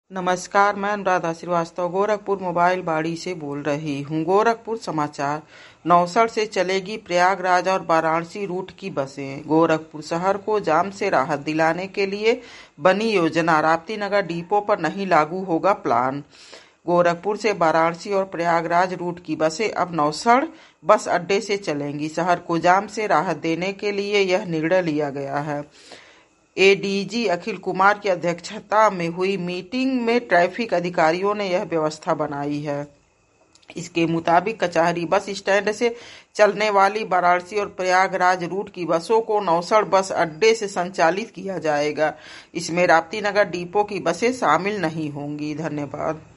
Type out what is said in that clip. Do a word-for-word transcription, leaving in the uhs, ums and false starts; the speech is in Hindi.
नमस्कार, मैं अनुराधा श्रीवास्तव गोरखपुर मोबाइल बाड़ी से बोल रही हूँ। गोरखपुर समाचार। नौसड़ से चलेगी प्रयागराज और वाराणसी रूट की बसें। गोरखपुर शहर को जाम से राहत दिलाने के लिए बनी योजना। राप्ती नगर डिपो पर नहीं लागू होगा प्लान। गोरखपुर से वाराणसी और प्रयागराज रूट की बसें अब नौसड़ बस अड्डे से चलेंगी। शहर को जाम से राहत देने के लिए यह निर्णय लिया गया है। एडीजी अखिल कुमार की अध्यक्षता में हुई मीटिंग में ट्रैफिक अधिकारियों ने यह व्यवस्था बनाई है। इसके मुताबिक कचहरी बस स्टैंड से चलने वाली वाराणसी और प्रयागराज रूट की बसों को नौसड़ बस अड्डे से संचालित किया जाएगा। इसमें राप्ती नगर डिपो की बसें शामिल नहीं होंगी। धन्यवाद।